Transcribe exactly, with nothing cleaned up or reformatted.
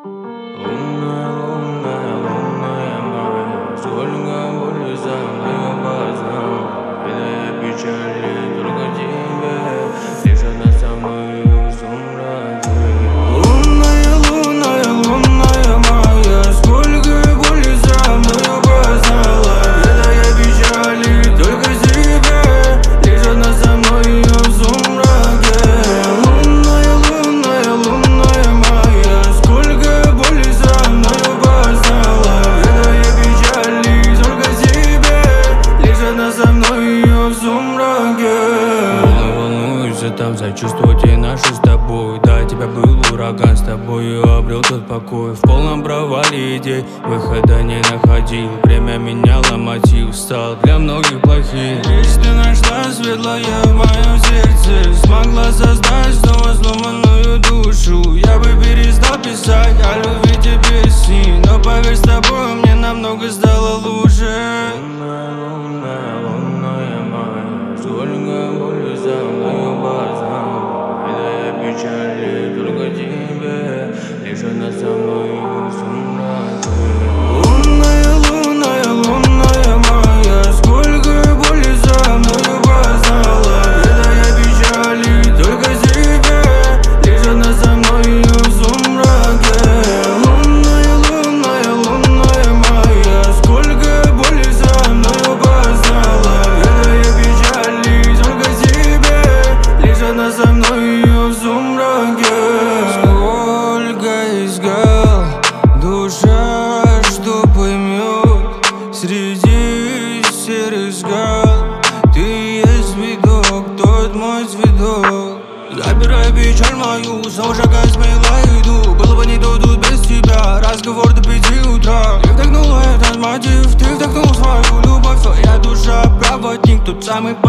Лунная, лунная, лунная моя, сколько боли за мной познала. Видая печали только тебе, лишь она со мною в сумраке. Лунная, лунная, лунная моя, сколько боли за мной познала. Видая печали только тебе, лишь она со мною в сумраке. Лунная, лунная, лунная моя, сколько боли за мною познала. Видая печали только тебе, лишь она со мною в сумраке. Волнуюсь, там за чувства те наши с тобой. Да, тебя был ураган, с тобою обрел тот покой. В полном провале идей выхода не находил. Время меняло мотив, стал для многих плохим. Лишь ты нашла светлое в моем сердце, смогла создать снова сломанную душу. Я бы перестал писать о любви тебе сни, но поверь, с тобой мне намного стало лучше. Лунная, лунная, лунная моя, сколько боли за мною познала. Видая печали только тебе, лишь она со мною в сумраке. Лунная, лунная, лунная моя, сколько боли за мною познала. Видая печали только тебе, лишь она со мною в сумраке. Лунная, лунная, лунная моя, сколько боли за мною познала. Видая печали только тебе, лишь она со мною в сумраке. Сколько искал душа, что поймет среди серых скал. Ты есть видок, тот мой цветок. Забирай печаль мою, снова шагай смело иду. Было бы не то тут без тебя, разговор до пяти утра. Ты вдохнула этот мотив, ты вдохнул свою любовь. Твоя душа проводник, тот самый